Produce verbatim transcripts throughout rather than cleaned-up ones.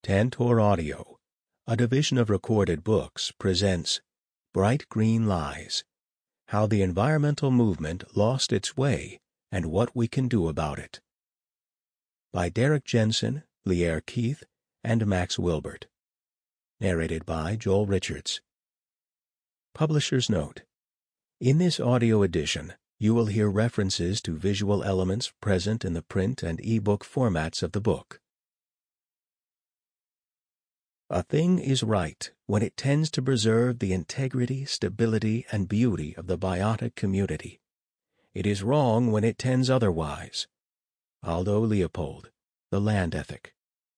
Tantor Audio, a division of Recorded Books, presents Bright Green Lies: How the Environmental Movement Lost Its Way and What We Can Do About It, by Derrick Jensen, Lierre Keith, and Max Wilbert. Narrated by Joel Richards. Publisher's Note: in this audio edition, you will hear references to visual elements present in the print and e-book formats of the book. A thing is right when it tends to preserve the integrity, stability, and beauty of the biotic community. It is wrong when it tends otherwise. Aldo Leopold, The Land Ethic.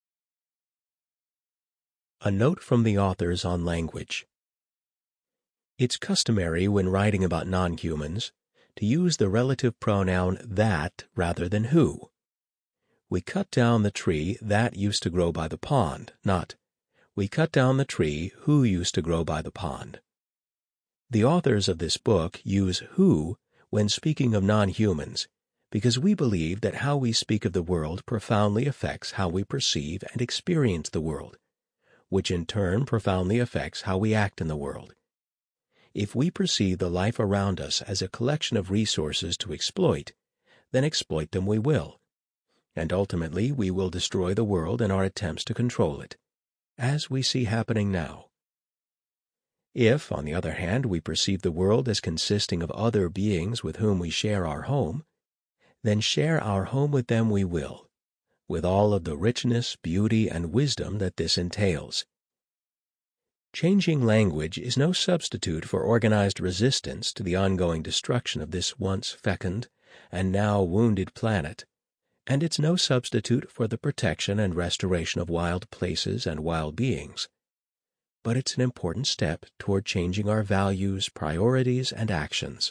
A note from the authors on language. It's customary when writing about non-humans to use the relative pronoun that rather than who. We cut down the tree that used to grow by the pond, not we cut down the tree who used to grow by the pond. The authors of this book use who when speaking of non-humans because we believe that how we speak of the world profoundly affects how we perceive and experience the world, which in turn profoundly affects how we act in the world. If we perceive the life around us as a collection of resources to exploit, then exploit them we will, and ultimately we will destroy the world in our attempts to control it, as we see happening now. If, on the other hand, we perceive the world as consisting of other beings with whom we share our home, then share our home with them we will, with all of the richness, beauty, and wisdom that this entails. Changing language is no substitute for organized resistance to the ongoing destruction of this once fecund and now wounded planet, and it's no substitute for the protection and restoration of wild places and wild beings. But it's an important step toward changing our values, priorities, and actions.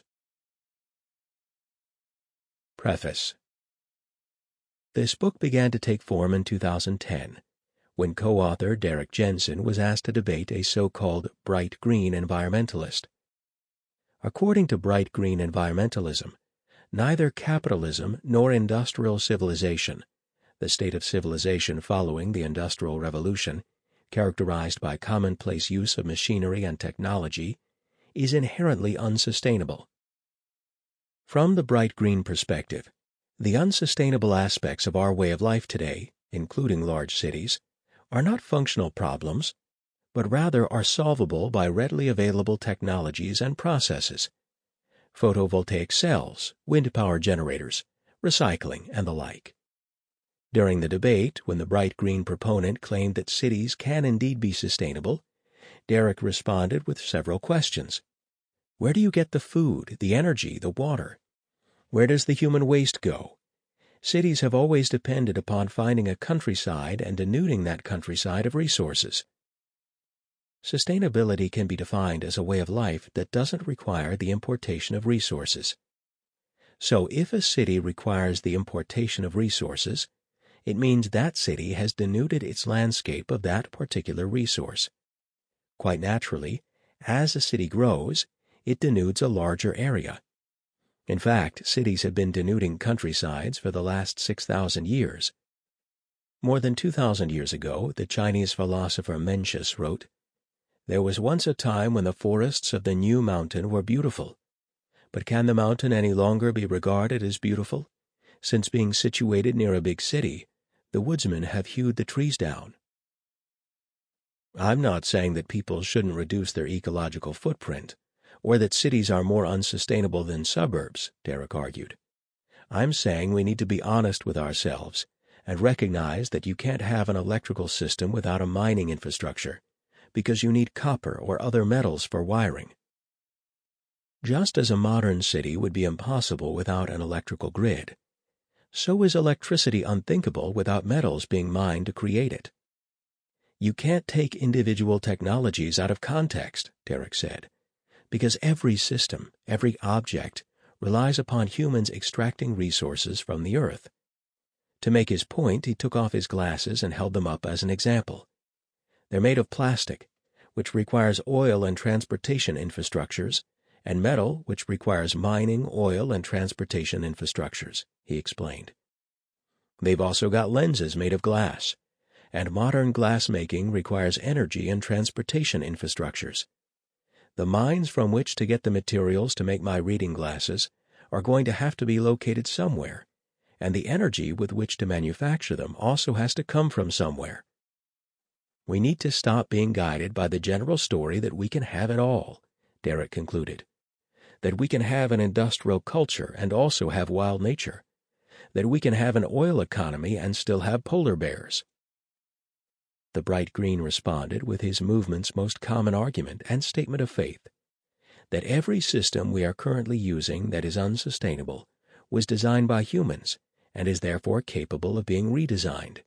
Preface. This book began to take form in two thousand ten, when co-author Derrick Jensen was asked to debate a so-called bright green environmentalist. According to bright green environmentalism, neither capitalism nor industrial civilization, the state of civilization following the Industrial Revolution, characterized by commonplace use of machinery and technology, is inherently unsustainable. From the bright green perspective, the unsustainable aspects of our way of life today, including large cities, are not functional problems, but rather are solvable by readily available technologies and processes: photovoltaic cells, wind power generators, recycling, and the like. During the debate, when the bright green proponent claimed that cities can indeed be sustainable, Derrick responded with several questions. Where do you get the food, the energy, the water? Where does the human waste go? Cities have always depended upon finding a countryside and denuding that countryside of resources. Sustainability can be defined as a way of life that doesn't require the importation of resources. So if a city requires the importation of resources, it means that city has denuded its landscape of that particular resource. Quite naturally, as a city grows, it denudes a larger area. In fact, cities have been denuding countrysides for the last six thousand years. More than two thousand years ago, the Chinese philosopher Mencius wrote, "There was once a time when the forests of the New Mountain were beautiful. But can the mountain any longer be regarded as beautiful, since being situated near a big city, the woodsmen have hewed the trees down?" I'm not saying that people shouldn't reduce their ecological footprint, or that cities are more unsustainable than suburbs, Derrick argued. I'm saying we need to be honest with ourselves and recognize that you can't have an electrical system without a mining infrastructure, because you need copper or other metals for wiring. Just as a modern city would be impossible without an electrical grid, so is electricity unthinkable without metals being mined to create it. You can't take individual technologies out of context, Derrick said, because every system, every object, relies upon humans extracting resources from the earth. To make his point, he took off his glasses and held them up as an example. They're made of plastic, which requires oil and transportation infrastructures, and metal, which requires mining, oil, and transportation infrastructures, he explained. They've also got lenses made of glass, and modern glass-making requires energy and transportation infrastructures. The mines from which to get the materials to make my reading glasses are going to have to be located somewhere, and the energy with which to manufacture them also has to come from somewhere. We need to stop being guided by the general story that we can have it all, Derek concluded. That we can have an industrial culture and also have wild nature. That we can have an oil economy and still have polar bears. The bright green responded with his movement's most common argument and statement of faith, that every system we are currently using that is unsustainable was designed by humans and is therefore capable of being redesigned.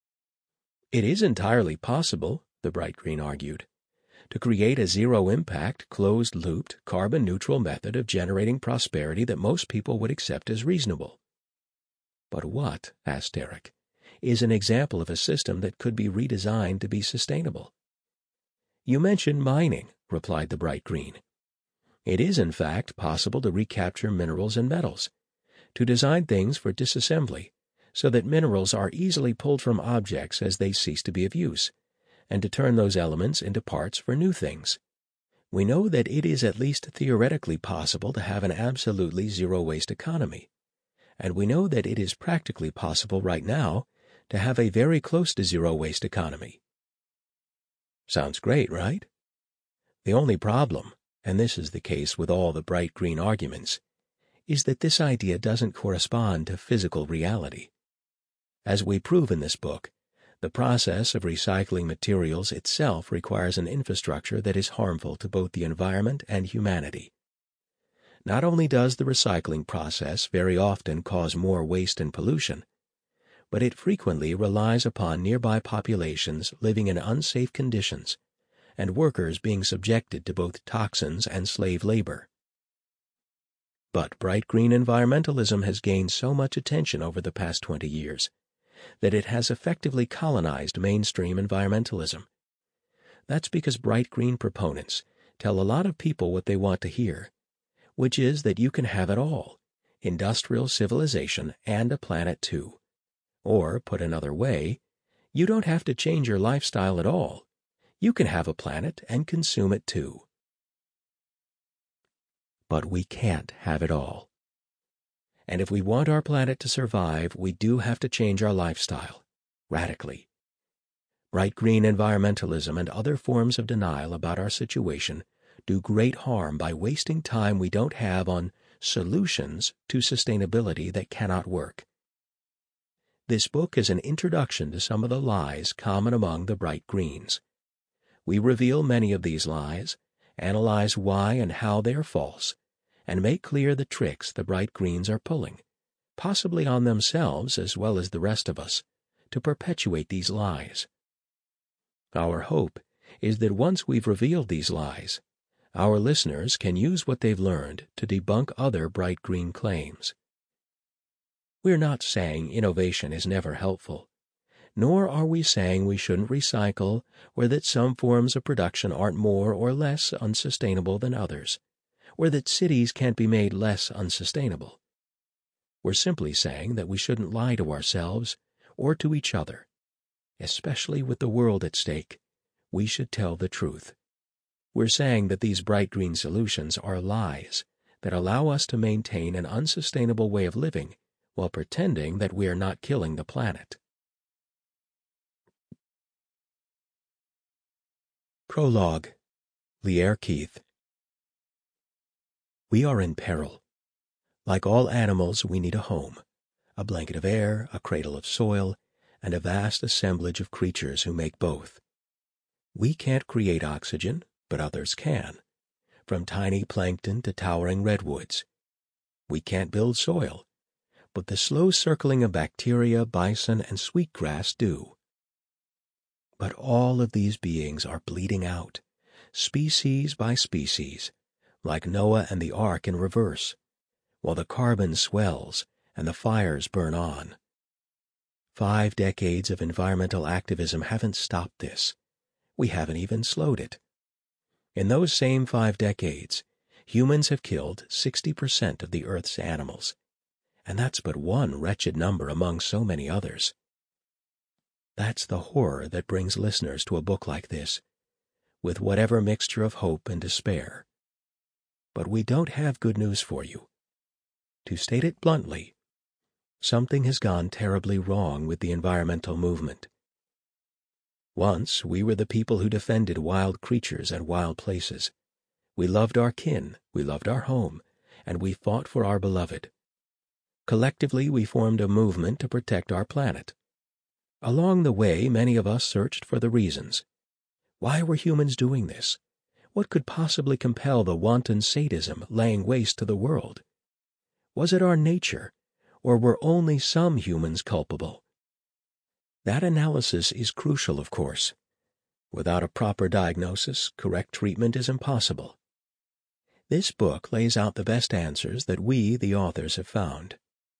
It is entirely possible, the bright green argued, to create a zero-impact, closed-looped, carbon-neutral method of generating prosperity that most people would accept as reasonable. But what, asked Derek, is an example of a system that could be redesigned to be sustainable? You mentioned mining, replied the bright green. It is, in fact, possible to recapture minerals and metals, to design things for disassembly, so that minerals are easily pulled from objects as they cease to be of use, and to turn those elements into parts for new things. We know that it is at least theoretically possible to have an absolutely zero-waste economy, and we know that it is practically possible right now to have a very close to zero-waste economy. Sounds great, right? The only problem, and this is the case with all the bright green arguments, is that this idea doesn't correspond to physical reality. As we prove in this book, the process of recycling materials itself requires an infrastructure that is harmful to both the environment and humanity. Not only does the recycling process very often cause more waste and pollution, but it frequently relies upon nearby populations living in unsafe conditions and workers being subjected to both toxins and slave labor. But bright green environmentalism has gained so much attention over the past twenty years that it has effectively colonized mainstream environmentalism. That's because bright green proponents tell a lot of people what they want to hear, which is that you can have it all, industrial civilization and a planet too. Or, put another way, you don't have to change your lifestyle at all. You can have a planet and consume it too. But we can't have it all. And if we want our planet to survive, we do have to change our lifestyle, radically. Bright green environmentalism and other forms of denial about our situation do great harm by wasting time we don't have on solutions to sustainability that cannot work. This book is an introduction to some of the lies common among the bright greens. We reveal many of these lies, analyze why and how they are false, and make clear the tricks the bright greens are pulling, possibly on themselves as well as the rest of us, to perpetuate these lies. Our hope is that once we've revealed these lies, our listeners can use what they've learned to debunk other bright green claims. We're not saying innovation is never helpful, nor are we saying we shouldn't recycle or that some forms of production aren't more or less unsustainable than others, or that cities can't be made less unsustainable. We're simply saying that we shouldn't lie to ourselves or to each other. Especially with the world at stake, we should tell the truth. We're saying that these bright green solutions are lies that allow us to maintain an unsustainable way of living while pretending that we are not killing the planet. Prologue. Lierre Keith. We are in peril. Like all animals, we need a home, a blanket of air, a cradle of soil, and a vast assemblage of creatures who make both. We can't create oxygen, but others can, from tiny plankton to towering redwoods. We can't build soil, but the slow circling of bacteria, bison, and sweetgrass do. But all of these beings are bleeding out, species by species, like Noah and the Ark in reverse, while the carbon swells and the fires burn on. Five decades of environmental activism haven't stopped this. We haven't even slowed it. In those same five decades, humans have killed sixty percent of the Earth's animals, and that's but one wretched number among so many others. That's the horror that brings listeners to a book like this, with whatever mixture of hope and despair. But we don't have good news for you. To state it bluntly, something has gone terribly wrong with the environmental movement. Once we were the people who defended wild creatures and wild places. We loved our kin, we loved our home, and we fought for our beloved. Collectively, we formed a movement to protect our planet. Along the way, many of us searched for the reasons. Why were humans doing this? What could possibly compel the wanton sadism laying waste to the world? Was it our nature, or were only some humans culpable? That analysis is crucial, of course. Without a proper diagnosis, correct treatment is impossible. This book lays out the best answers that we, the authors, have found.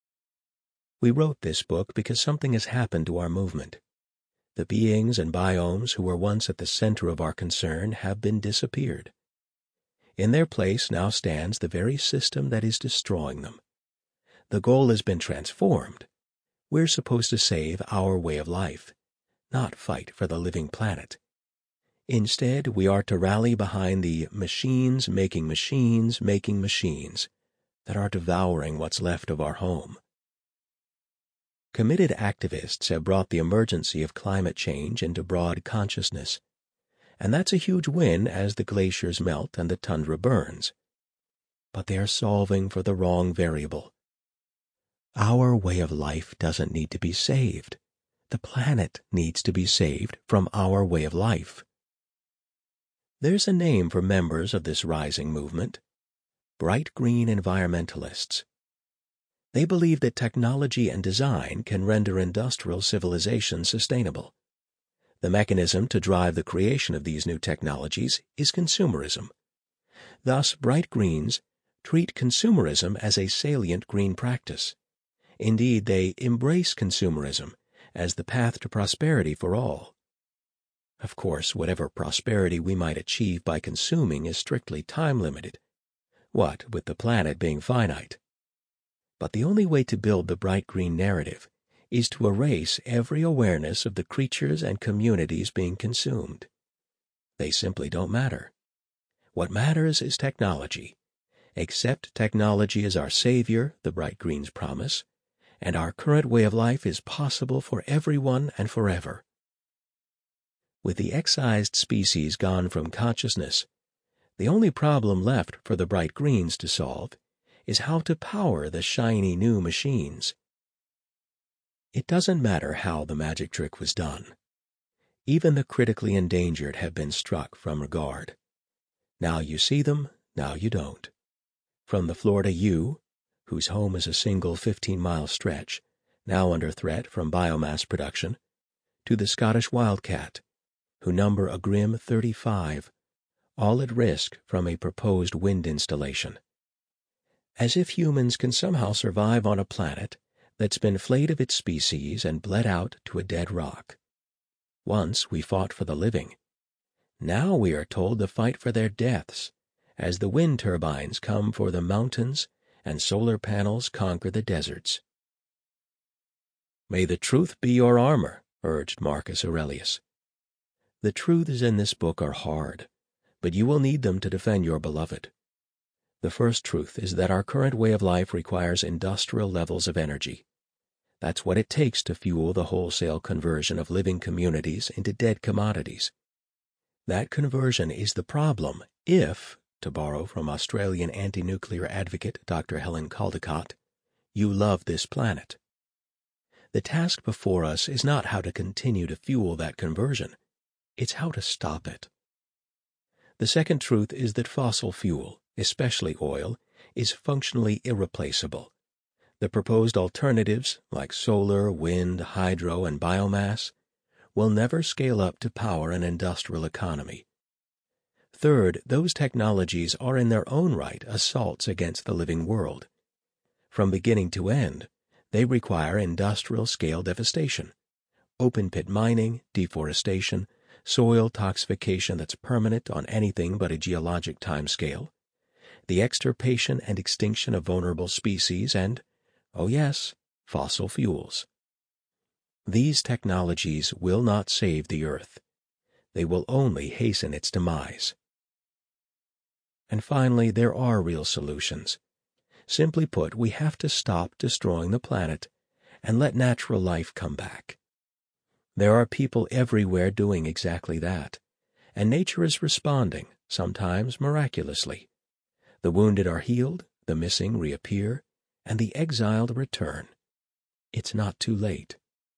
We wrote this book because something has happened to our movement. The beings and biomes who were once at the center of our concern have been disappeared. In their place now stands the very system that is destroying them. The goal has been transformed. We're supposed to save our way of life, not fight for the living planet. Instead, we are to rally behind the machines making machines making machines that are devouring what's left of our home. Committed activists have brought the emergency of climate change into broad consciousness, and that's a huge win as the glaciers melt and the tundra burns. But they are solving for the wrong variable. Our way of life doesn't need to be saved. The planet needs to be saved from our way of life. There's a name for members of this rising movement: bright green environmentalists. They believe that technology and design can render industrial civilization sustainable. The mechanism to drive the creation of these new technologies is consumerism. Thus, bright greens treat consumerism as a salient green practice. Indeed, they embrace consumerism as the path to prosperity for all. Of course, whatever prosperity we might achieve by consuming is strictly time-limited, what with the planet being finite. But the only way to build the bright green narrative is to erase every awareness of the creatures and communities being consumed. They simply don't matter. What matters is technology. Accept technology as our savior, the bright greens promise, and our current way of life is possible for everyone and forever. With the excised species gone from consciousness, the only problem left for the bright greens to solve is how to power the shiny new machines. It doesn't matter how the magic trick was done. Even the critically endangered have been struck from regard. Now you see them, now you don't. From the Florida ewe, whose home is a single fifteen-mile stretch, now under threat from biomass production, to the Scottish wildcat, who number a grim thirty-five, all at risk from a proposed wind installation. As if humans can somehow survive on a planet that's been flayed of its species and bled out to a dead rock. Once we fought for the living. Now we are told to fight for their deaths, as the wind turbines come for the mountains and solar panels conquer the deserts. May the truth be your armor, urged Marcus Aurelius. The truths in this book are hard, but you will need them to defend your beloved. The first truth is that our current way of life requires industrial levels of energy. That's what it takes to fuel the wholesale conversion of living communities into dead commodities. That conversion is the problem if, to borrow from Australian anti-nuclear advocate Doctor Helen Caldicott, you love this planet. The task before us is not how to continue to fuel that conversion. It's how to stop it. The second truth is that fossil fuel, especially oil, is functionally irreplaceable. The proposed alternatives, like solar, wind, hydro, and biomass, will never scale up to power an industrial economy. Third, those technologies are in their own right assaults against the living world. From beginning to end, they require industrial-scale devastation, open-pit mining, deforestation, soil toxification that's permanent on anything but a geologic timescale, the extirpation and extinction of vulnerable species, and, oh yes, fossil fuels. These technologies will not save the Earth. They will only hasten its demise. And finally, there are real solutions. Simply put, we have to stop destroying the planet and let natural life come back. There are people everywhere doing exactly that, and nature is responding, sometimes miraculously. The wounded are healed, the missing reappear, and the exiled return. It's not too late.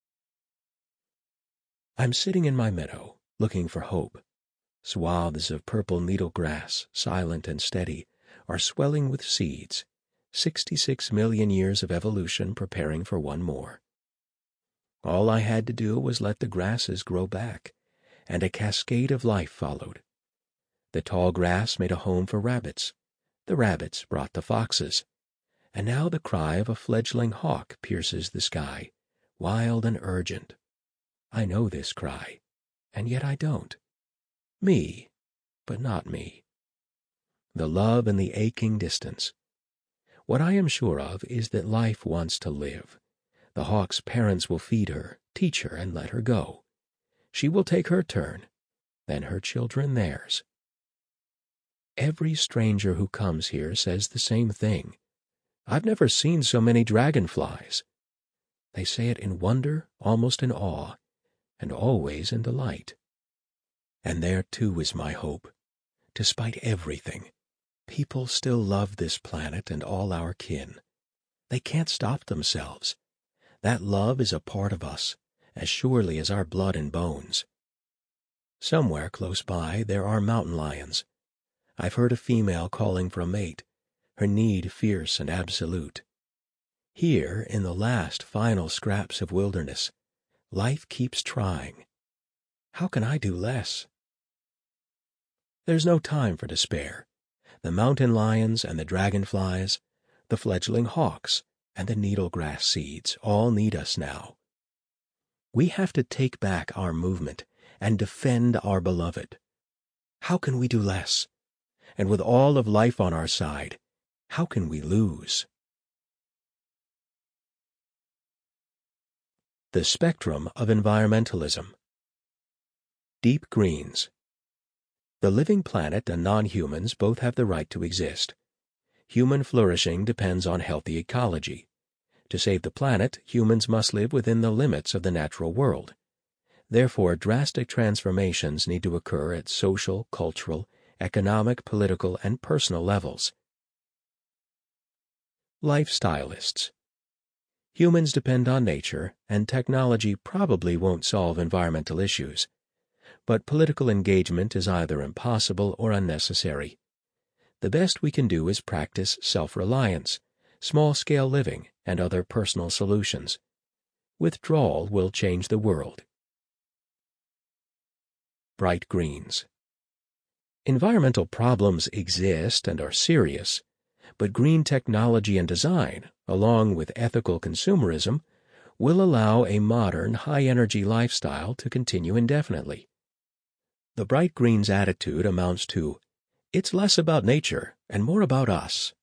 I'm sitting in my meadow, looking for hope. Swaths of purple needle grass, silent and steady, are swelling with seeds, sixty-six million years of evolution preparing for one more. All I had to do was let the grasses grow back, and a cascade of life followed. The tall grass made a home for rabbits. The rabbits brought the foxes. And now the cry of a fledgling hawk pierces the sky, wild and urgent. I know this cry, and yet I don't. Me, but not me. The love in the aching distance. What I am sure of is that life wants to live. The hawk's parents will feed her, teach her, and let her go. She will take her turn, then her children theirs. Every stranger who comes here says the same thing. I've never seen so many dragonflies. They say it in wonder, almost in awe, and always in delight. And there, too, is my hope. Despite everything, people still love this planet and all our kin. They can't stop themselves. That love is a part of us, as surely as our blood and bones. Somewhere close by there are mountain lions. I've heard a female calling for a mate, her need fierce and absolute. Here, in the last final scraps of wilderness, life keeps trying. How can I do less? There's no time for despair. The mountain lions and the dragonflies, the fledgling hawks and the needlegrass seeds all need us now. We have to take back our movement and defend our beloved. How can we do less? And with all of life on our side, how can we lose? The spectrum of environmentalism. Deep greens. The living planet and non-humans both have the right to exist. Human flourishing depends on healthy ecology. To save the planet, humans must live within the limits of the natural world. Therefore, drastic transformations need to occur at social, cultural, economic, political, and personal levels. Lifestylists. Humans depend on nature, and technology probably won't solve environmental issues. But political engagement is either impossible or unnecessary. The best we can do is practice self-reliance, small-scale living, and other personal solutions. Withdrawal will change the world. Bright greens. Environmental problems exist and are serious, but green technology and design, along with ethical consumerism, will allow a modern, high-energy lifestyle to continue indefinitely. The bright greens attitude amounts to, it's less about nature and more about us.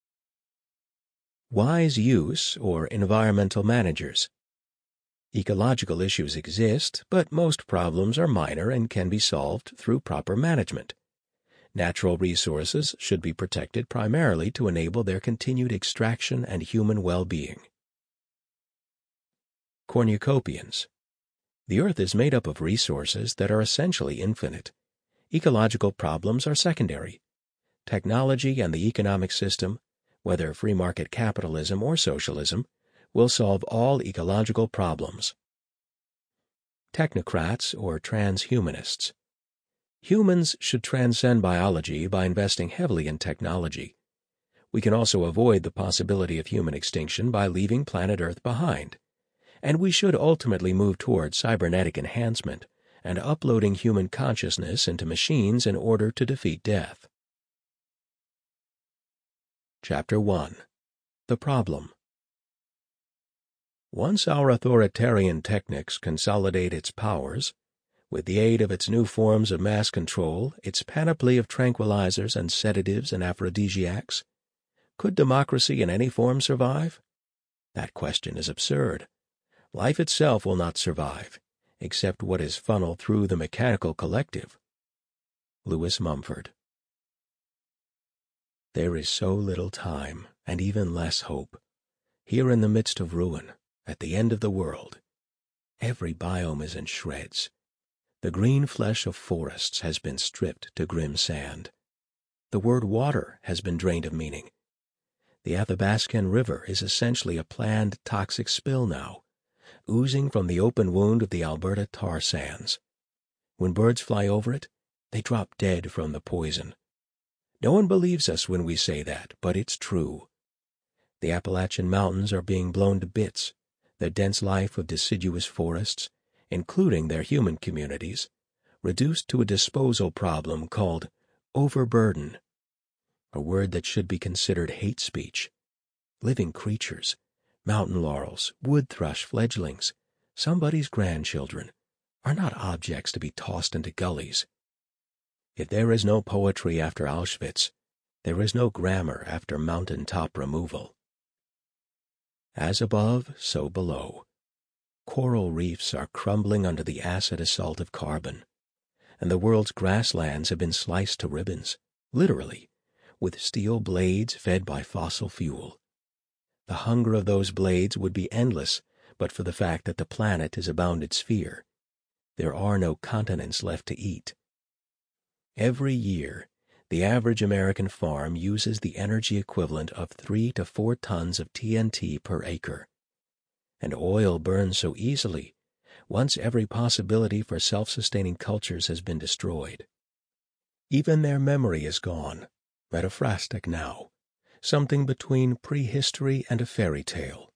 Wise use or environmental managers. Ecological issues exist, but most problems are minor and can be solved through proper management. Natural resources should be protected primarily to enable their continued extraction and human well-being. Cornucopians. The Earth is made up of resources that are essentially infinite. Ecological problems are secondary. Technology and the economic system, whether free market capitalism or socialism, will solve all ecological problems. Technocrats or transhumanists. Humans should transcend biology by investing heavily in technology. We can also avoid the possibility of human extinction by leaving planet Earth behind. And we should ultimately move toward cybernetic enhancement and uploading human consciousness into machines in order to defeat death. Chapter one. The Problem. Once our authoritarian technics consolidate its powers, with the aid of its new forms of mass control, its panoply of tranquilizers and sedatives and aphrodisiacs, could democracy in any form survive? That question is absurd. Life itself will not survive, except what is funneled through the mechanical collective. Lewis Mumford. There is so little time, and even less hope. Here in the midst of ruin, at the end of the world, every biome is in shreds. The green flesh of forests has been stripped to grim sand. The word water has been drained of meaning. The Athabascan River is essentially a planned toxic spill now, oozing from the open wound of the Alberta tar sands. When birds fly over it, they drop dead from the poison. No one believes us when we say that, but it's true. The Appalachian Mountains are being blown to bits, the dense life of deciduous forests, including their human communities, reduced to a disposal problem called overburden, a word that should be considered hate speech. Living creatures, mountain laurels, wood thrush fledglings, somebody's grandchildren, are not objects to be tossed into gullies. If there is no poetry after Auschwitz, there is no grammar after mountain-top removal. As above, so below. Coral reefs are crumbling under the acid assault of carbon, and the world's grasslands have been sliced to ribbons, literally, with steel blades fed by fossil fuel. The hunger of those blades would be endless but for the fact that the planet is a bounded sphere. There are no continents left to eat. Every year, the average American farm uses the energy equivalent of three to four tons of T N T per acre. And oil burns so easily, once every possibility for self-sustaining cultures has been destroyed. Even their memory is gone, metaphrastic now, something between prehistory and a fairy tale.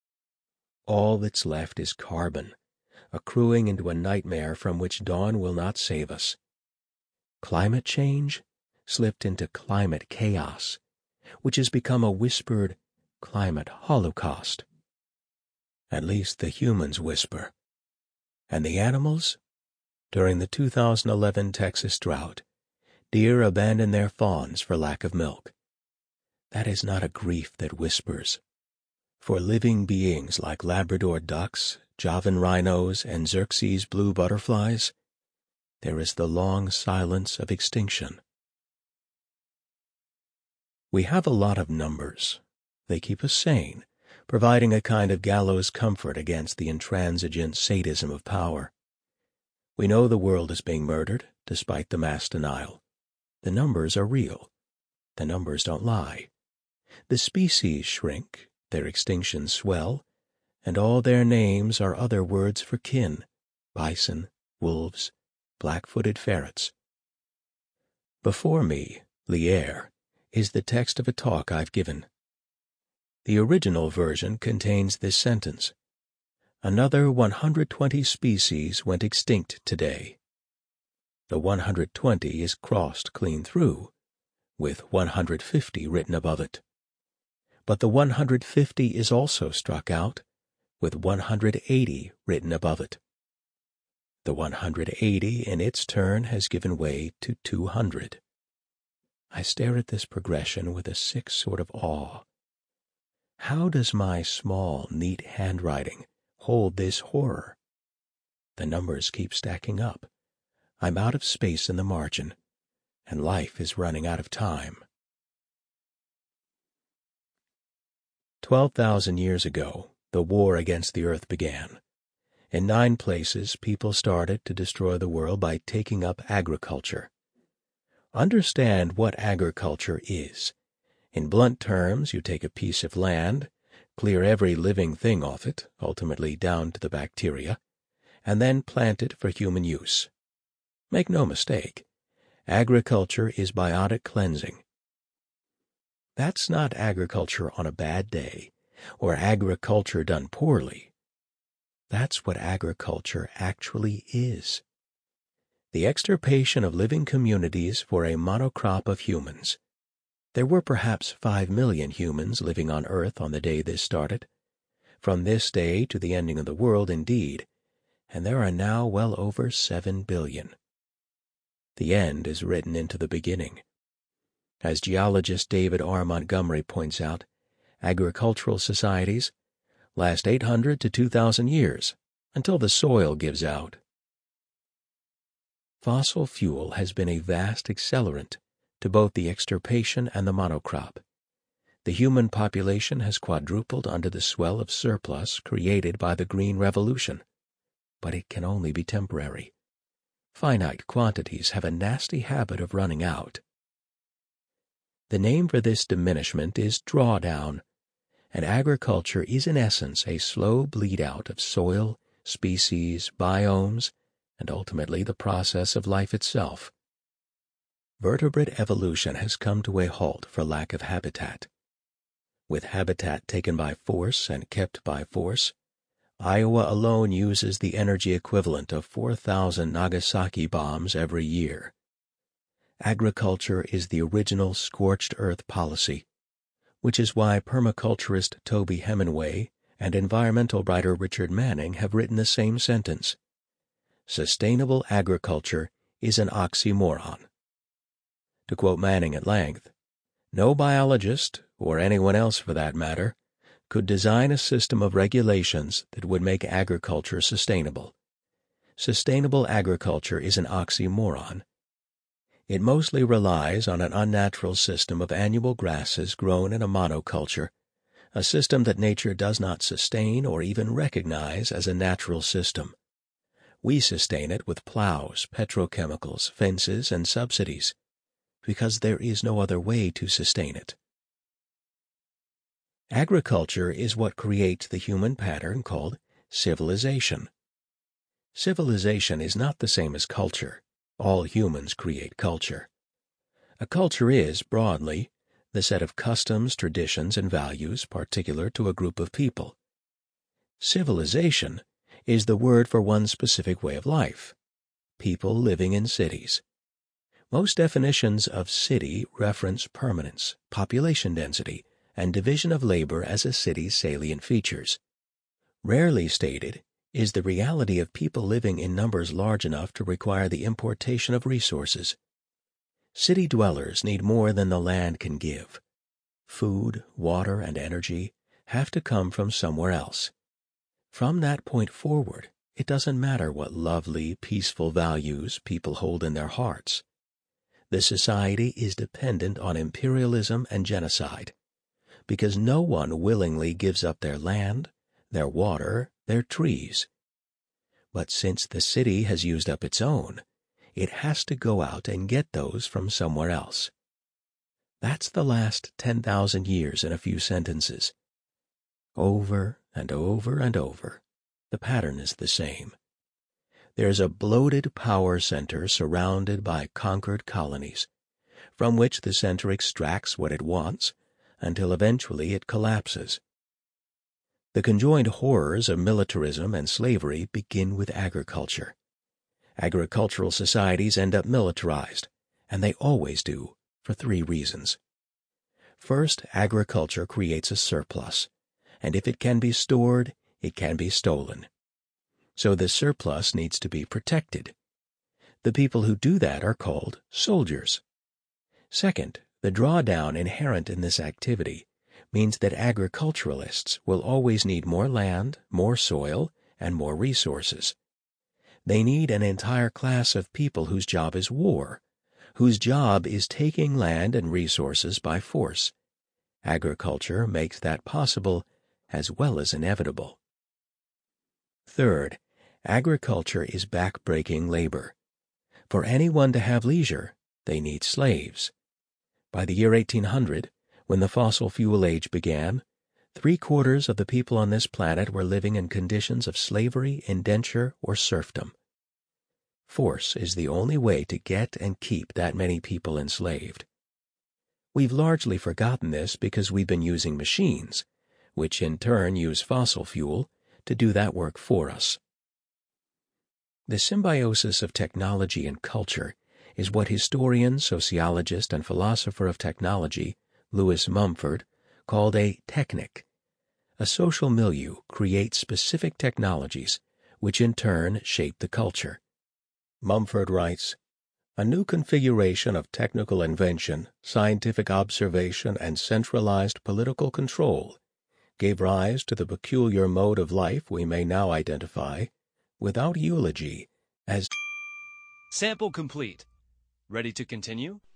All that's left is carbon, accruing into a nightmare from which dawn will not save us. Climate change slipped into climate chaos, which has become a whispered climate holocaust. At least the humans whisper. And the animals? During the two thousand eleven Texas drought, deer abandoned their fawns for lack of milk. That is not a grief that whispers. For living beings like Labrador ducks, Javan rhinos, and Xerxes blue butterflies, there is the long silence of extinction. We have a lot of numbers. They keep us sane, providing a kind of gallows comfort against the intransigent sadism of power. We know the world is being murdered, despite the mass denial. The numbers are real. The numbers don't lie. The species shrink, their extinctions swell, and all their names are other words for kin: bison, wolves, black-footed ferrets. Before me, Lier, is the text of a talk I've given. The original version contains this sentence: another one hundred twenty species went extinct today. The one hundred twenty is crossed clean through, with one hundred fifty written above it. But the one hundred fifty is also struck out, with one hundred eighty written above it. The one hundred eighty in its turn has given way to two hundred. I stare at this progression with a sick sort of awe. How does my small, neat handwriting hold this horror? The numbers keep stacking up. I'm out of space in the margin, and life is running out of time. Twelve thousand years ago, the war against the earth began. In nine places, people started to destroy the world by taking up agriculture. Understand what agriculture is. In blunt terms, you take a piece of land, clear every living thing off it, ultimately down to the bacteria, and then plant it for human use. Make no mistake, agriculture is biotic cleansing. That's not agriculture on a bad day, or agriculture done poorly. That's what agriculture actually is. The extirpation of living communities for a monocrop of humans. There were perhaps five million humans living on Earth on the day this started. From this day to the ending of the world, indeed, and there are now well over seven billion. The end is written into the beginning. As geologist David R. Montgomery points out, agricultural societies, last eight hundred to two thousand years, until the soil gives out. Fossil fuel has been a vast accelerant to both the extirpation and the monocrop. The human population has quadrupled under the swell of surplus created by the Green Revolution, but it can only be temporary. Finite quantities have a nasty habit of running out. The name for this diminishment is drawdown, and agriculture is in essence a slow bleed-out of soil, species, biomes, and ultimately the process of life itself. Vertebrate evolution has come to a halt for lack of habitat. With habitat taken by force and kept by force, Iowa alone uses the energy equivalent of four thousand Nagasaki bombs every year. Agriculture is the original scorched earth policy, which is why permaculturist Toby Hemingway and environmental writer Richard Manning have written the same sentence. Sustainable agriculture is an oxymoron. To quote Manning at length, no biologist, or anyone else for that matter, could design a system of regulations that would make agriculture sustainable. Sustainable agriculture is an oxymoron. It mostly relies on an unnatural system of annual grasses grown in a monoculture, a system that nature does not sustain or even recognize as a natural system. We sustain it with plows, petrochemicals, fences, and subsidies, because there is no other way to sustain it. Agriculture is what creates the human pattern called civilization. Civilization is not the same as culture. All humans create culture. A culture is, broadly, the set of customs, traditions, and values particular to a group of people. Civilization is the word for one specific way of life, people living in cities. Most definitions of city reference permanence, population density, and division of labor as a city's salient features. Rarely stated is the reality of people living in numbers large enough to require the importation of resources. City dwellers need more than the land can give. Food, water, and energy have to come from somewhere else. From that point forward, it doesn't matter what lovely, peaceful values people hold in their hearts. The society is dependent on imperialism and genocide, because no one willingly gives up their land, their water, their trees. But since the city has used up its own, it has to go out and get those from somewhere else. That's the last ten thousand years in a few sentences. Over and over and over, the pattern is the same. There's a bloated power center surrounded by conquered colonies, from which the center extracts what it wants until eventually it collapses. The conjoined horrors of militarism and slavery begin with agriculture. Agricultural societies end up militarized, and they always do, for three reasons. First, agriculture creates a surplus, and if it can be stored, it can be stolen. So the surplus needs to be protected. The people who do that are called soldiers. Second, the drawdown inherent in this activity means that agriculturalists will always need more land, more soil, and more resources. They need an entire class of people whose job is war, whose job is taking land and resources by force. Agriculture makes that possible as well as inevitable. Third, agriculture is back-breaking labor. For anyone to have leisure, they need slaves. By the year eighteen hundred, when the fossil fuel age began, three-quarters of the people on this planet were living in conditions of slavery, indenture, or serfdom. Force is the only way to get and keep that many people enslaved. We've largely forgotten this because we've been using machines, which in turn use fossil fuel, to do that work for us. The symbiosis of technology and culture is what historian, sociologist, and philosopher of technology Lewis Mumford called a technic. A social milieu creates specific technologies, which in turn shape the culture. Mumford writes, "A new configuration of technical invention, scientific observation, and centralized political control gave rise to the peculiar mode of life we may now identify, without eulogy, as Sample complete. Ready to continue?